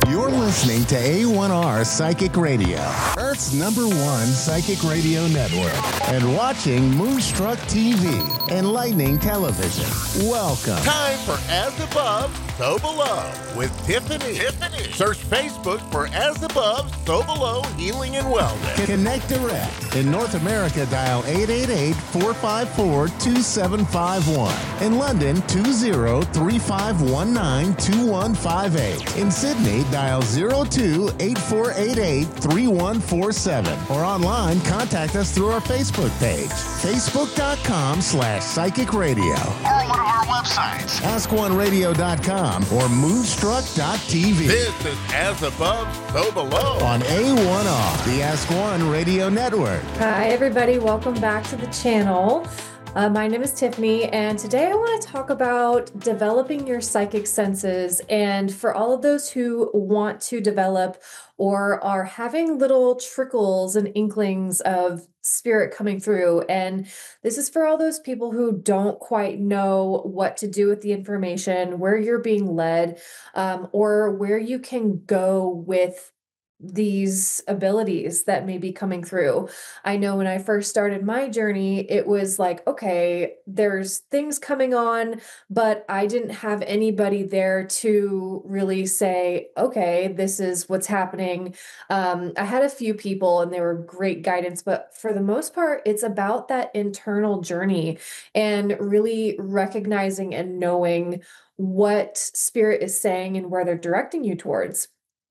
You're listening to A1R Psychic Radio, Earth's #1 psychic radio network, and watching Moonstruck TV, Enlightening Television. Welcome. Time for As Above, So Below with Tiffany. Search Facebook for As Above, So Below Healing and Wellness. Connect direct. In North America, dial 888-454-2751. In London, 20-3519-2158. In Sydney, dial 02-8488-3147. Or online, contact us through our Facebook page, facebook.com/psychic radio. Or one of our websites, askoneradio.com or moonstruck.tv. This is As Above, So Below On A1R, the Ask One Radio Network. Hi, everybody. Welcome back to the channel. My name is Tiffany, and today I want to talk about developing your psychic senses. And for all of those who want to develop or are having little trickles and inklings of spirit coming through, and this is for all those people who don't quite know what to do with the information, where you're being led, or where you can go with these abilities that may be coming through. I know when I first started my journey, it was like, okay, there's things coming on, but I didn't have anybody there to really say, okay, this is what's happening. I had a few people and they were great guidance, but for the most part, it's about that internal journey and really recognizing and knowing what spirit is saying and where they're directing you towards.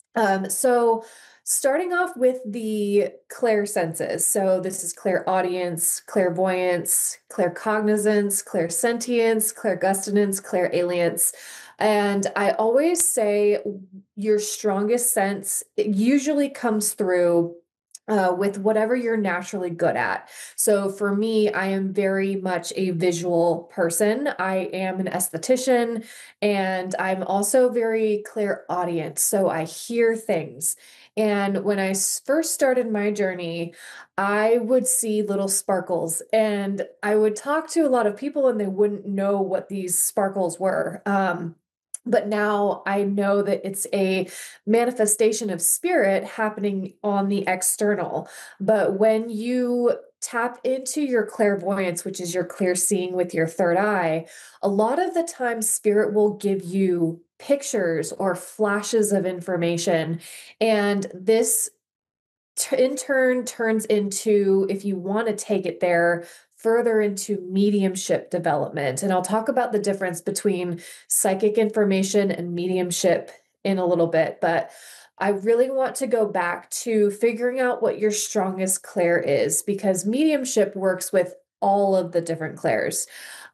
So starting off with the clairsenses. So this is clairaudience, clairvoyance, claircognizance, clairsentience, clairgustinance, clairalience. And I always say your strongest sense, it usually comes through with whatever you're naturally good at. So for me, I am very much a visual person. I am an esthetician, and I'm also very clairaudient. So I hear things. And when I first started my journey, I would see little sparkles, and I would talk to a lot of people and they wouldn't know what these sparkles were. But now I know that it's a manifestation of spirit happening on the external. But when you tap into your clairvoyance, which is your clear seeing with your third eye, a lot of the time spirit will give you pictures or flashes of information. And this in turn turns into, if you want to take it there, further into mediumship development. And I'll talk about the difference between psychic information and mediumship in a little bit, but I really want to go back to figuring out what your strongest clair is, because mediumship works with all of the different clairs.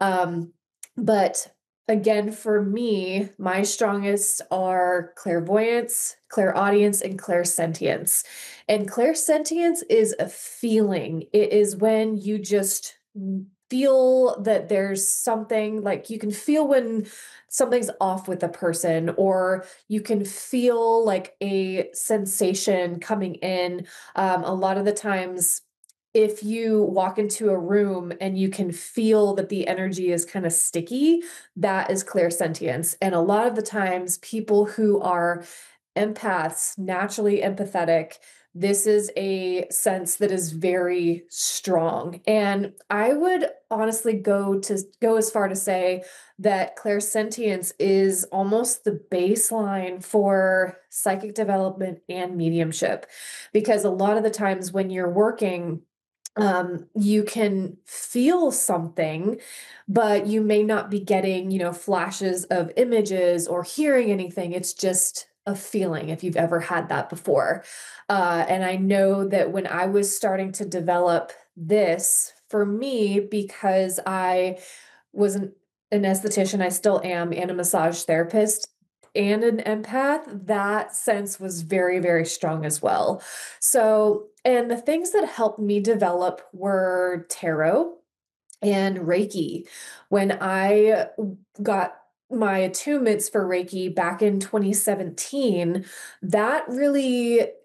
But again, for me, my strongest are clairvoyance, clairaudience, and clairsentience. And clairsentience is a feeling. It is when you just feel that there's something, like you can feel when something's off with a person, or you can feel like a sensation coming in. A lot of the times, if you walk into a room and you can feel that the energy is kind of sticky, that is clairsentience. And a lot of the times, people who are empaths, naturally empathetic, this is a sense that is very strong. And I would honestly go as far to say that clairsentience is almost the baseline for psychic development and mediumship, because a lot of the times when you're working, you can feel something, but you may not be getting, flashes of images or hearing anything. It's just a feeling, if you've ever had that before. And I know that when I was starting to develop this, for me, because I was an esthetician, I still am, and a massage therapist, and an empath, that sense was very, very strong as well. So, and the things that helped me develop were tarot and Reiki. When I got my attunements for Reiki back in 2017, that really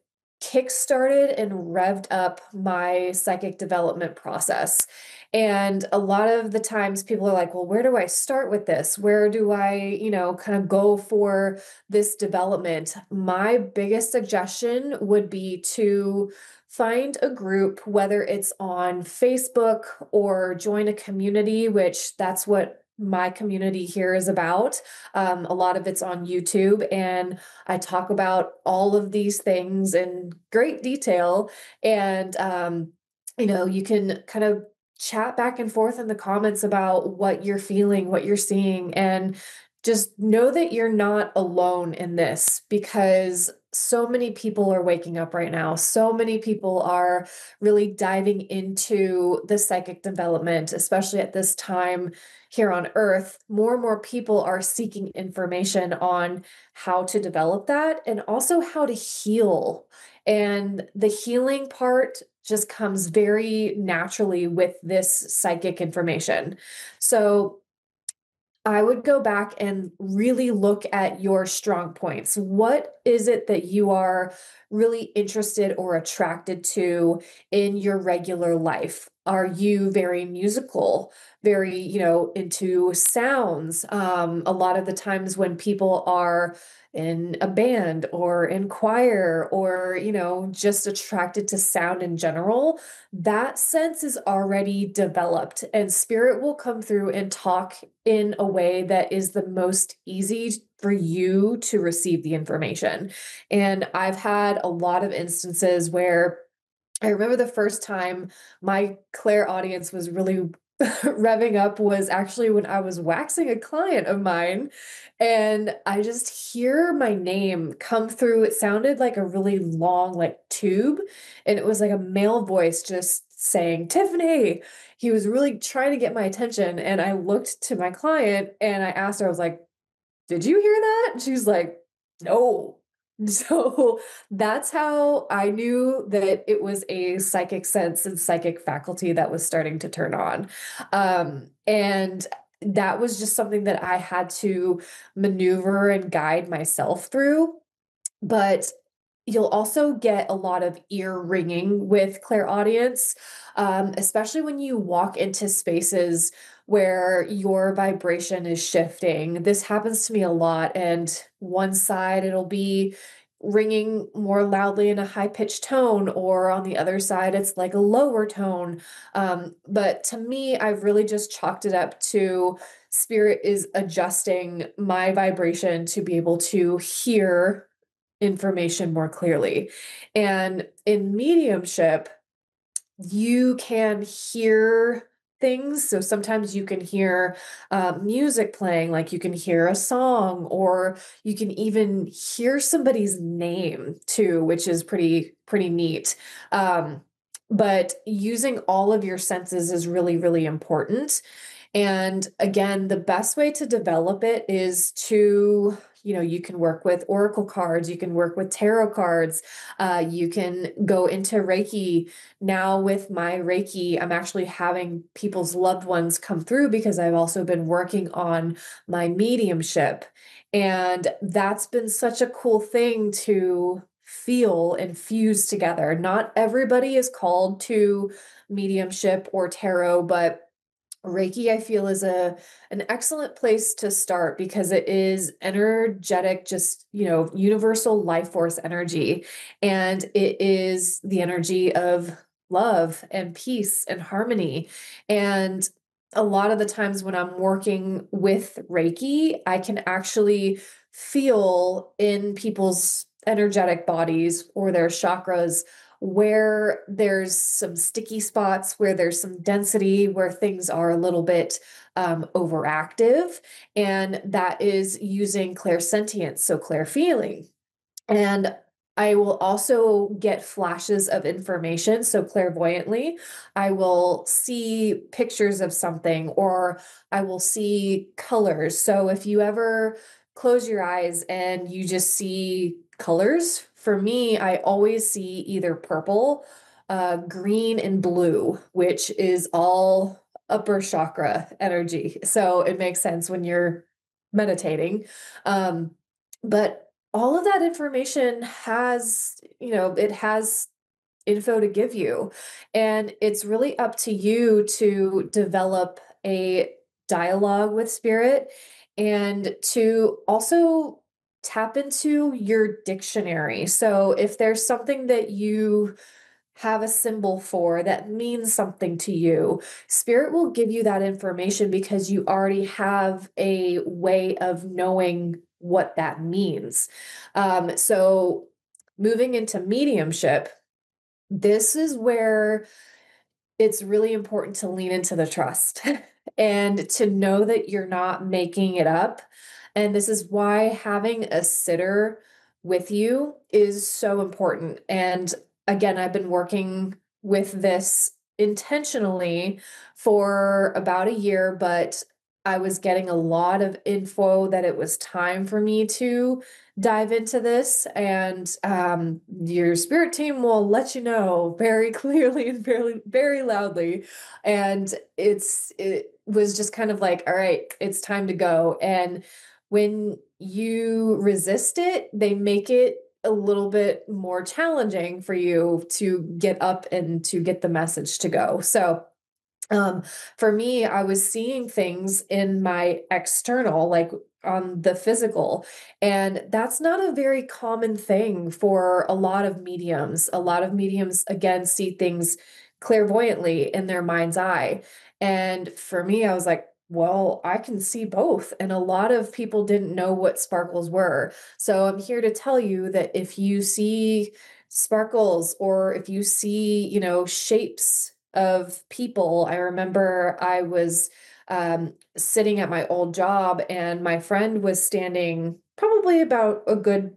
kickstarted and revved up my psychic development process. And a lot of the times people are like, well, where do I start with this? Where do I, kind of go for this development? My biggest suggestion would be to find a group, whether it's on Facebook or join a community, which that's what my community here is about. A lot of it's on YouTube, and I talk about all of these things in great detail. And, you can kind of chat back and forth in the comments about what you're feeling, what you're seeing, and just know that you're not alone in this, because so many people are waking up right now. So many people are really diving into the psychic development, especially at this time here on Earth. More and more people are seeking information on how to develop that and also how to heal. And the healing part just comes very naturally with this psychic information. So I would go back and really look at your strong points. What is it that you are really interested or attracted to in your regular life? Are you very musical, very, into sounds? A lot of the times when people are in a band or in choir or, just attracted to sound in general, that sense is already developed, and spirit will come through and talk in a way that is the most easy for you to receive the information. And I've had a lot of instances where I remember the first time my clairaudience was really revving up was actually when I was waxing a client of mine, and I just hear my name come through. It sounded like a really long, like tube, and it was like a male voice just saying, Tiffany. He was really trying to get my attention. And I looked to my client and I asked her, I was like, did you hear that? And she was like, no. So that's how I knew that it was a psychic sense and psychic faculty that was starting to turn on. And that was just something that I had to maneuver and guide myself through. But you'll also get a lot of ear ringing with clairaudience, especially when you walk into spaces where your vibration is shifting. This happens to me a lot. And one side, it'll be ringing more loudly in a high pitched tone, or on the other side, it's like a lower tone. But to me, I've really just chalked it up to spirit is adjusting my vibration to be able to hear information more clearly. And in mediumship, you can hear things. So sometimes you can hear music playing, like you can hear a song, or you can even hear somebody's name too, which is pretty neat. But using all of your senses is really, really important. And again, the best way to develop it is to, you can work with oracle cards, you can work with tarot cards, you can go into Reiki. Now with my Reiki, I'm actually having people's loved ones come through because I've also been working on my mediumship. And that's been such a cool thing to feel and fuse together. Not everybody is called to mediumship or tarot, but Reiki, I feel, is an excellent place to start because it is energetic, just, universal life force energy. And it is the energy of love and peace and harmony. And a lot of the times when I'm working with Reiki, I can actually feel in people's energetic bodies or their chakras where there's some sticky spots, where there's some density, where things are a little bit overactive. And that is using clairsentience, so clairfeeling. And I will also get flashes of information. So clairvoyantly, I will see pictures of something, or I will see colors. So if you ever close your eyes and you just see colors, for me, I always see either purple, green, and blue, which is all upper chakra energy. So it makes sense when you're meditating. But all of that information has, it has info to give you. And it's really up to you to develop a dialogue with spirit and to also tap into your dictionary. So if there's something that you have a symbol for that means something to you, spirit will give you that information because you already have a way of knowing what that means. So moving into mediumship, this is where it's really important to lean into the trust and to know that you're not making it up. And this is why having a sitter with you is so important. And again, I've been working with this intentionally for about a year, but I was getting a lot of info that it was time for me to dive into this. And your spirit team will let you know very clearly and very, very loudly. And it was just kind of like, all right, it's time to go. And when you resist it, they make it a little bit more challenging for you to get up and to get the message to go. So for me, I was seeing things in my external, like on the physical, and that's not a very common thing for a lot of mediums. A lot of mediums, again, see things clairvoyantly in their mind's eye. And for me, I was like, well, I can see both. And a lot of people didn't know what sparkles were. So I'm here to tell you that if you see sparkles or if you see, shapes of people. I remember I was sitting at my old job and my friend was standing probably about a good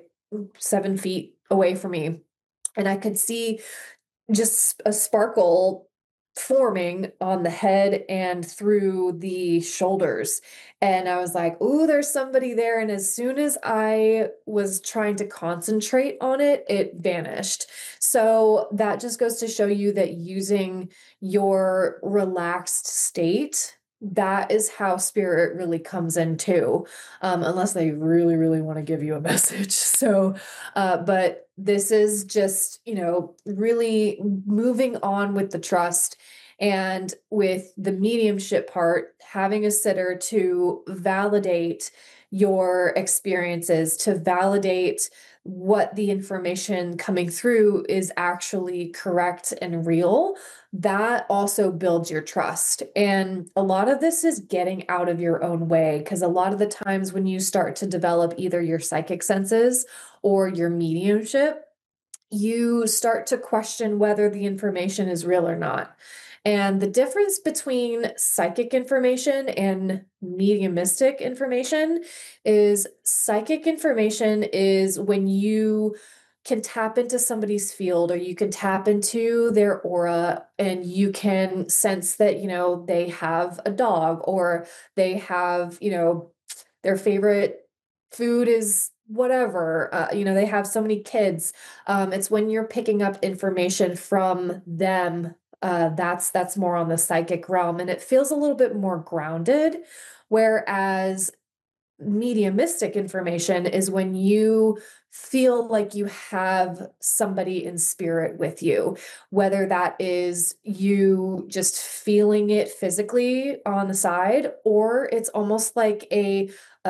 7 feet away from me. And I could see just a sparkle forming on the head and through the shoulders. And I was like, ooh, there's somebody there. And as soon as I was trying to concentrate on it, it vanished. So that just goes to show you that using your relaxed state, that is how spirit really comes in too, unless they really, really want to give you a message. So, but this is just, really moving on with the trust and with the mediumship part, having a sitter to validate your experiences, to validate what the information coming through is actually correct and real. That also builds your trust. And a lot of this is getting out of your own way, because a lot of the times when you start to develop either your psychic senses or your mediumship, you start to question whether the information is real or not. And the difference between psychic information and mediumistic information is psychic information is when you can tap into somebody's field or you can tap into their aura and you can sense that, they have a dog or they have, their favorite food is whatever, they have so many kids. It's when you're picking up information from them. That's more on the psychic realm and it feels a little bit more grounded. Whereas mediumistic information is when you feel like you have somebody in spirit with you, whether that is you just feeling it physically on the side, or it's almost like a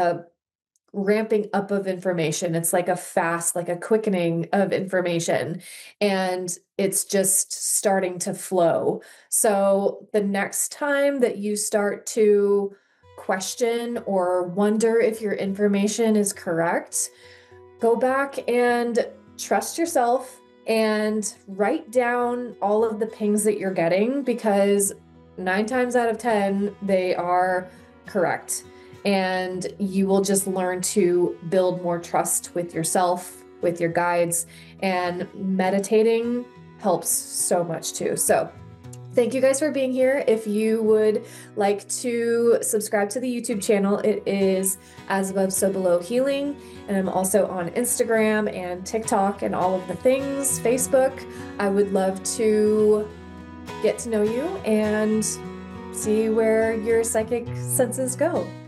ramping up of information. It's like a fast, like a quickening of information, and it's just starting to flow. So the next time that you start to question or wonder if your information is correct, go back and trust yourself and write down all of the pings that you're getting, because 9 times out of 10, they are correct. And you will just learn to build more trust with yourself, with your guides, and meditating helps so much too. So thank you guys for being here. If you would like to subscribe to the YouTube channel, it is As Above, So Below Healing. And I'm also on Instagram and TikTok and all of the things, Facebook. I would love to get to know you and see where your psychic senses go.